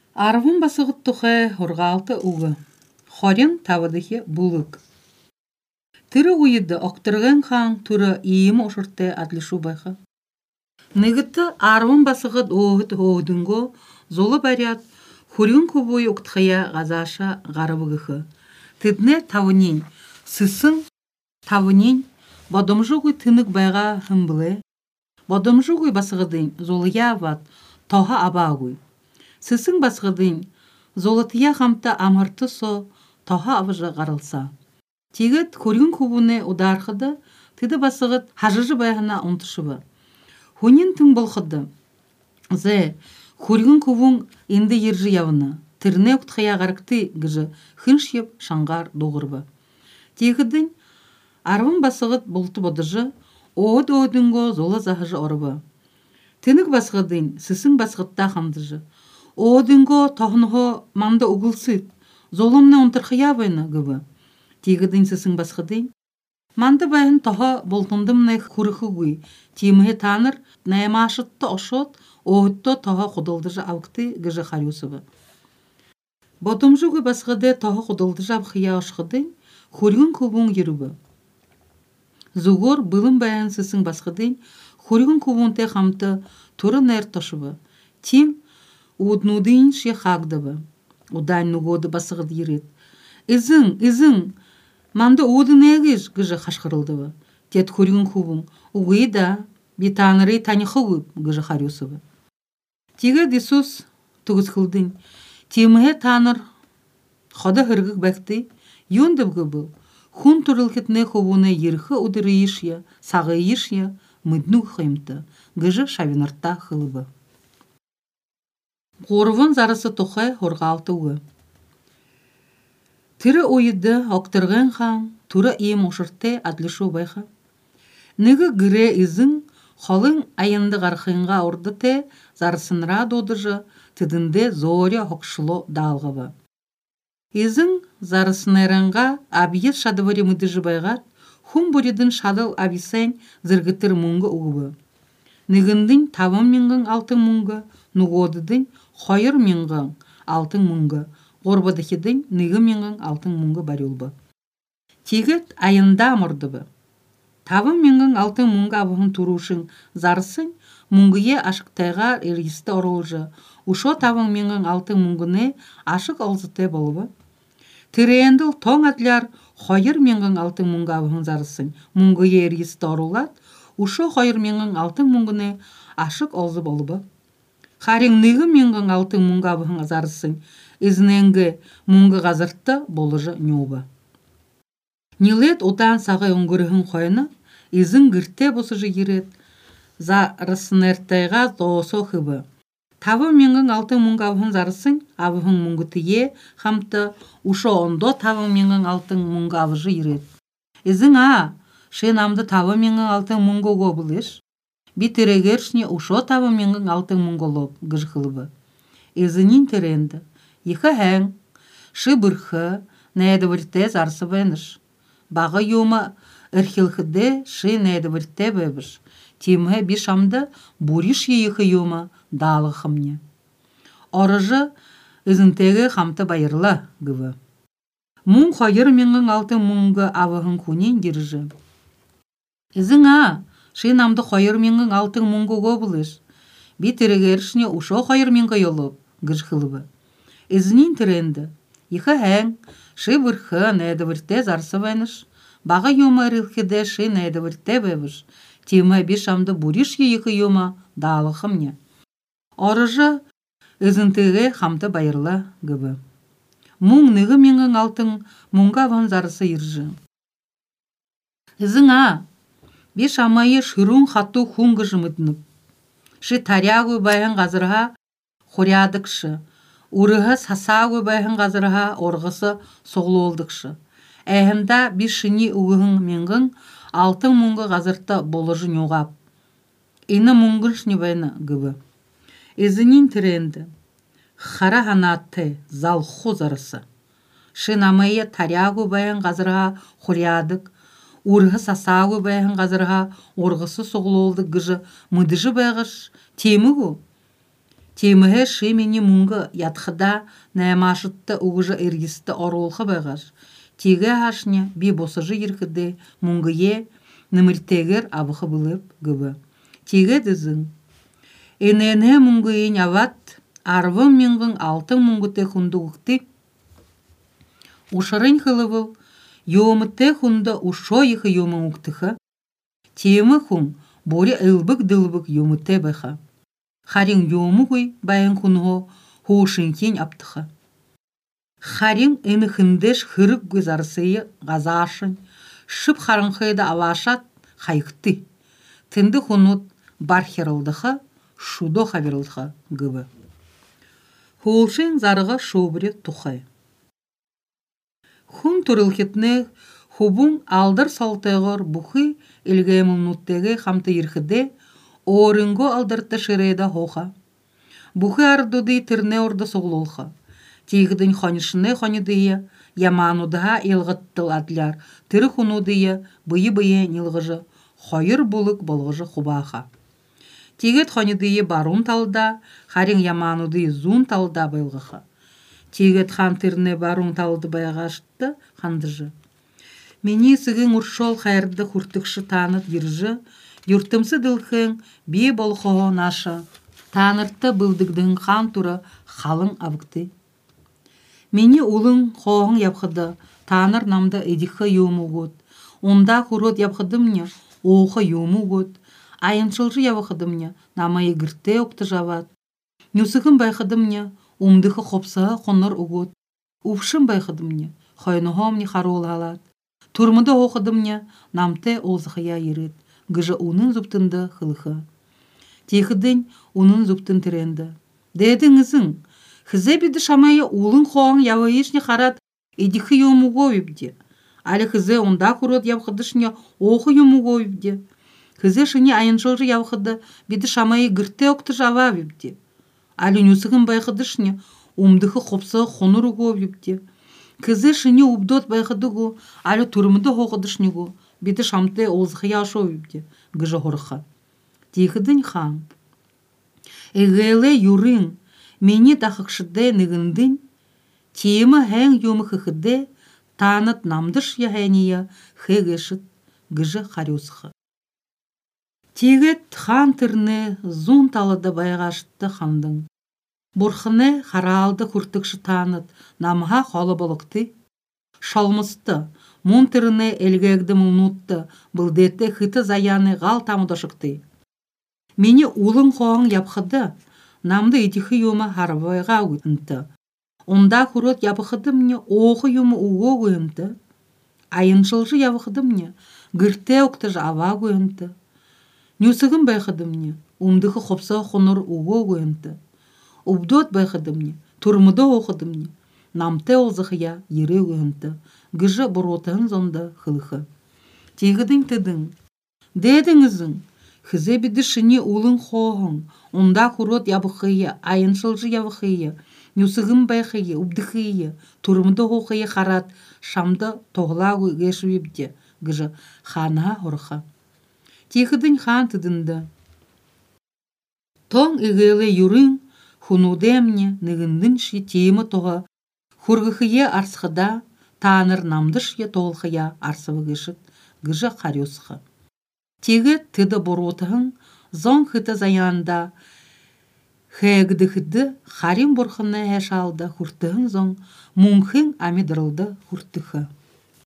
Арвын басығыт тұхы ұрғалты ұғы. Хорен тавадығы бұлық. Тыры ұйыды оқтырған қан түрі иім ұшырты атлышу байқы. Нығытты арвын басығыт оғыт оғдыңғы золы барят хурин көбой ұқтықая ғазаша ғарыбығығы. Тыдны тавынен, сысын тавынен, бадымжығы тынық байға хымбылы. Бадымжығы басығыдың золыя ват тоға абағый. Сысын басығыдың золытыя қамта амырты со тоға авыжы ғарылса. Тегіт хурин көбуне ударқыды, тыды басығыт хажыжы байғына ұнтышыбы. Хунин тың болқыды. Зе, хурин көбун енді ержі явыны. Тірне ұқтықая ғарықты гіжі хынш еп шаңғар доғырбы. Тегідің арвын басығыт болты бодыжы, оғыд-оғыдыңғы золы захыжы орыбы. Тынық басығыдың сысын басығытта қамдыжы. Оғыдыңғы тоғынғы мамда ұғылсыд, золымны ұнтырқыя байны гыбы. Тегідің сысын басығыдың. Манды байын тоға болтындымны құрықы ғүй. Темігі таныр, наймашытты ошот, оғытты тоға құдылдыжы ауқты гіжі қарюсыбы. Бодымжығы басығыды тоға құдылдыжы абқия ошқыдың, хургын көбун ерубы. Зуғыр бұлым байын сысын басығыдың, хургын көбунте қамты туры нәр тошыбы. Тим уыднудың ше қағдыбы. Удан нүгоды басығыд ерет. Изің, манды уыдын әгіш гіжі қашқырылдыбы. Тет хургын көбун, уғыда, бетаныры таниқы ғып гіжі қарюсыбы. Теге десус тұғыз қылдың. Теміге таныр, хода хыргық бәкті, йондып гыбыл. Хун турылкетне ховуне ерхы удыры ишья, сағы ишья, мыдну хымты, гыжы шавинарта хылыбы. Қорвын зарысы тоқай хорғалты уы. Тірі ойыды оқтырған қан, туры ем ұшырте адлышу байқа. Нығы гіре изің, холың айынды ғарқынға орды те, зарысынра додыжы, тыдынде зоря хоқшыло далғыбы. Изің зарысынайранға абиет шадывари мұдыжы байғат, хум буридын шадыл абисайн зіргітір мұңғы ұғыбы. Нығындың тавым менгің алтын мұңғы, нұғодыдың қойыр менгің алтын мұңғы, ғорбадықедың нығы менгің алтын мұңғы бар олбы. Тегіт айында амырдыбы. Тавым менгің алтын мұңғы абығын тұрушың зарысын, мұңгые ашықтайға ергісті орылжы, ұшо тавым менгің алтын мұңгыны ашық олзыте болыбы. Тірейенділ тоң атлар қойыр менгің алтын мұңғы абығын зарысын, мұңгые ергісті орылат, ұшо қойыр менгің алтын мұңгыны ашық олзы болыбы. Қарың нығы менгің алтын мұңғы абығын зарысын, ізіненгі мұңғы ғазыртты болыжы нөбі. Нилет отан сағай оңгырығын қойыны, ізін гірте босыжы ерет, зарысынертайға доосо хыбы. Тавы менгің алтын мұңғы абығын зарысын, абығын мұңғы тие, қамты ұшо ондо тавы менгің алтын мұңғы абыжы ерет. Ізін шен амды тавы менгің алтын мұңғы ғобылыш. Битірегершіне ұшо тавы менгің алтын мұңғы лоб гыжқылыбы. Ізінін теренді. Ехі әң, шы бұрхы, нәйді вірте зарсы бәніш. Бағы йома ірхілхіде шы нәйді вірте бәбіш. Темі бешамды буриш ехі йома далы қымне. Орыжы ізінтегі қамты байырла гывы. Мұң қойыр менгің алтын мұңғы авығын күнен держі. Ізін шы намды қойыр менгің алтын мұңғы ғобылыш. Битірегершіне ұшо қойыр менгі йолып гыжқылыбы. Ізінен тіренді. Ехі әң, шы бұрхы нәйді вірте зарсы бәніш. Бағы йома ірілхіде шы нәйді вірте бәбіш. Темі бешамды буриш ехі йома далы қымне. Орыжы ізінтігі қамты байырла гыбы. Мұң нығы менгің алтын мұңға ван зарысы иржі. Ізін бешамайы шырун хату хунғы жымыдынып. Шы тарягы байын ғазырға хорядықшы. Урығы сасагы байын ғазырға орғысы соғлы олдықшы. Әйінда бешіні ұғығын менгің алтын мұңғы ғазырта болыжы нөғап. Ині мұңғын шыны байны гыбы. Ізінен тіренді. Хара ханатты зал хозарысы. Шынамайы тарягы байын ғазырға хорядық. Урғы сасагы байын ғазырға орғысы соғлы олды гыжы мұдыжы байғыш темі ғу. Теміге шемені мұңғы ятқыда нәмашытты ұғыжы әргісті оролқы бағаш. Теге ашыне бі босыжы еркіде мұңғые нөміртегер абықы бұлып гүбі. Теге дізің. Энене мұңғыйын ават, арвын менғын алтын мұңғыте құнды ұқты. Ушарын қылывыл, йомытте құнды ұшо ехі йомын ұқтықы. Темі құн бори ылбық-дылбық йомытте бәқа. Харин йому гуй байын құнғы хошынкен аптықы. Харин әні хіндеш хырық гөз арсыйы ғазашын, шып харынқыйды авашат хайықты. Тінді құнут бар херылдықы, шудо хаберылдықы гүбі. Холшын зарығы шобыры тұқай. Хун турылкетне хубун алдар салтайгор бухи илгемунуттеге хамты ирхиде орынго алдарты ширеда хоха. Бухи ардуди тирне орда соглолха. Тигдин ханышыне ханидия яманудага илгыттыл адляр. Тиры хунудия быйы-быйы нилгыжы хайыр булык болгыжы хубаха. Тигет ханидия барун талда, харин ямануди зун талда байлгыха. Тигет хан тирне барун талды байгашты хандыжы. Мені сігін ұршол қайырды құртықшы танып ержі, юртымсы дылхың бе болқығы нашы, таныртты бұлдығдың хан туры қалың абықты. Мені ұлың қоғың япқыды, таныр намды едіқі ему ғод, онда құрот япқыдымне, оғы ему ғод, айыншылжы япқыдымне, намайы гірте оқты жават. Нүсігін байқыдымне, умдықы қопсығы қоныр ұғод, ұпшын байқыдымне, қойнығымне қарол алат. Турмыды оқыдымне, намте олзықыя ерет, гыжы унын зұптынды қылықы. Текідін унын зұптын тіренді. Дедіңізің, хізе біді шамайы улын қоғын явы ешіне қарат едіқі ему ғойбде. Алі хізе онда құрот явқыдышыне оқы ему ғойбде. Хізе шыне айыншылжы явқыды біді шамайы гірте оқты жава бебде. Алі нүсігін байқыдышыне умдықы қопсығы қоныры ғойбде. Кізі шыне убдот байқыдығу, алі турмыды хоқыдышнығу, біді шамты олзықия шойбде, гыжы ғырқы. Текідің хан. Эгеле юрын, мені тақықшыды нігіндін, темі әң емі қықыды, таныт намдыш яхәния хегешіт гыжы қарюсқы. Тегет хан тірні зун талыды байғашытты хандың. Бұрхыны харалды күртікші таныт, намға қолы болықты. Шалмысты, мұн тіріні әлгегді мұнутты, бұлдетті хыты заяны ғал тамыды шықты. Мені улың қоғың япқыды, намды етіхі емі харбайға өтінті. Онда күрот япықыды мне оғы емі уғы өйінті. Айыншылжы япықыды мне гірте өкті жава өйінті. Нүсігін байқыды мне, умдықы қопсығы қоныр уғы өйінті. Убдот байқыдымне, турмыды оқыдымне, намте олзықия ере өйінті, гыжы бұротығын зонды қылықы. Тегідің тідің, дедіңізің, хізе біді шыне улың қоғың, онда құрот ябықыя, айыншылжы ябықыя, нүсігін байқыя, убдықыя, турмыды оқыя қарат, шамды тоғыла өйгешуебде, гыжы хана ұрқы. Тегідің хан тідінді. Тоң егелі юрын, хунудемне нігіндін ши темі тоға, хургықые арсқыда, таныр намдышye толқыя арсывы гышыт, гыжы қарюсқы. Теге тыды боротығын, зон хыты заянда, хэгді харим борхыны әшалды хуртығын зон, мұңхын амидырылды хуртықы.